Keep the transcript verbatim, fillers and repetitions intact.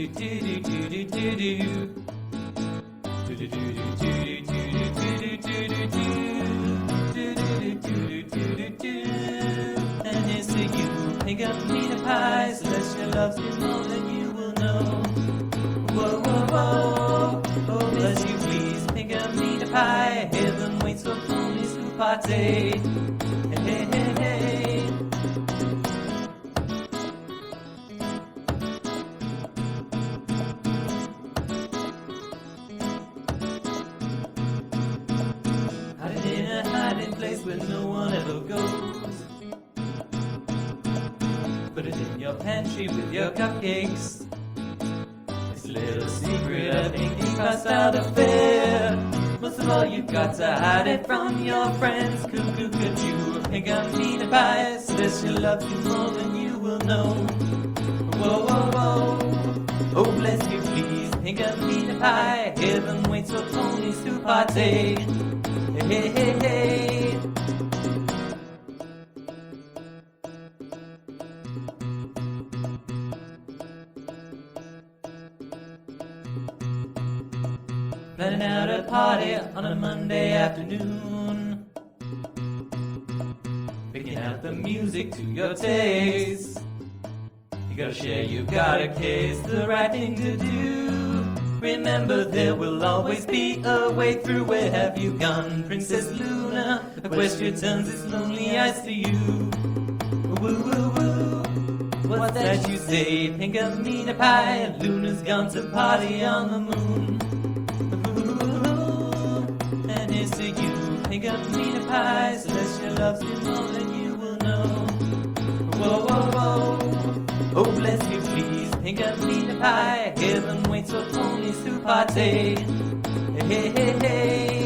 And it's to you, pick up meat and pie, celestial loves you more than you will know. Whoa, whoa, whoa, oh bless you please, pick up meat and pie, heaven waits for ponies who partake. Hey, hey, hey, hey. Hiding in a hiding place where no one ever goes. Put it in your pantry with your cupcakes. It's a little secret of Inky Style affair. Most of all, you've got to hide it from your friends. Cuckoo, could you pick up meat and pie? Celestial loves you more than you will know. Whoa, whoa, whoa. Oh, bless you, please. Pick up meat and pie. Heaven waits for ponies to partake. Hey, hey, hey. Planning out a party on a Monday afternoon. Picking out the music to your taste. You gotta share, you got a case, the right thing to do. Remember, there will always be a way through. Where have you gone, Princess Luna? Equestria turns its lonely eyes to you. Woo, woo, woo. What's that you say? Pink of meat and pie. Luna's gone to party on the moon. Ooh, and it's to you. Pink of meat and pie. Celestial loves you more than you will know. Whoa, whoa, whoa. Oh, bless you, please. Pink of meat and pie. Heaven waits for ponies to partake. Hey, hey, hey, hey.